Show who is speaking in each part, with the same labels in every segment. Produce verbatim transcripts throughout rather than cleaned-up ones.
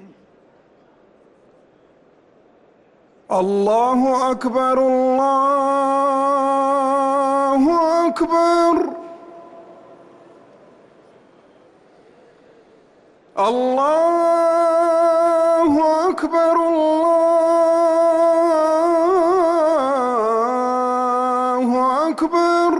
Speaker 1: الله أكبر الله أكبر. الله أكبر الله أكبر.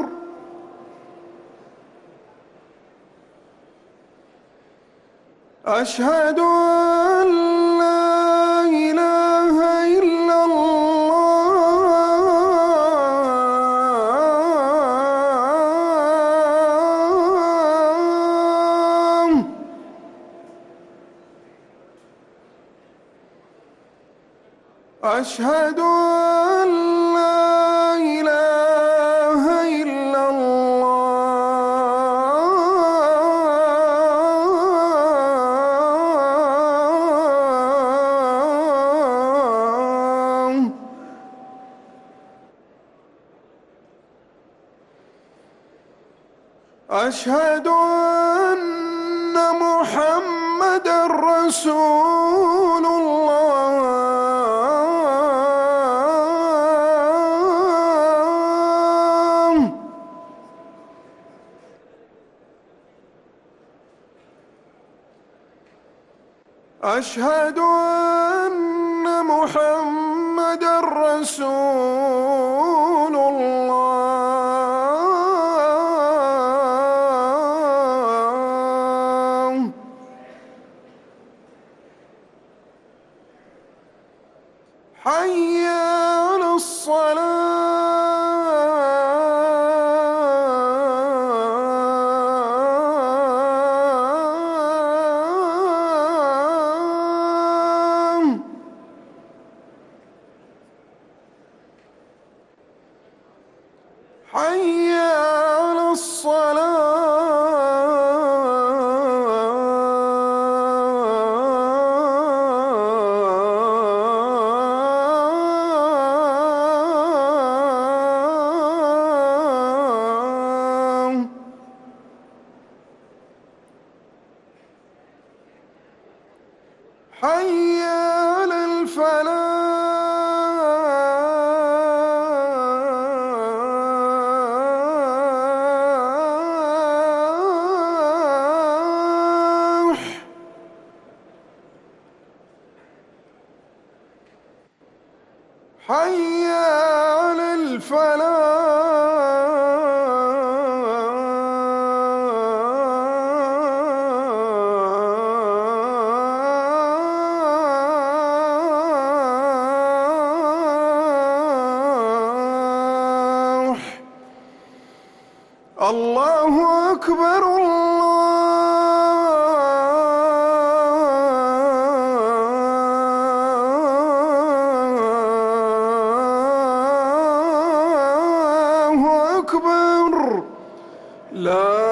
Speaker 1: أشهد أن لا إله إلا الله. أشهد أن لا إله إلا الله. أشهد أن محمدًا رسول الله. أشهد أن محمدًا رسول الله. حي على الصلاة. حي على الصلاة. حي على الفلاح. حي على الفلاح. الله أكبر الله أكبر. لا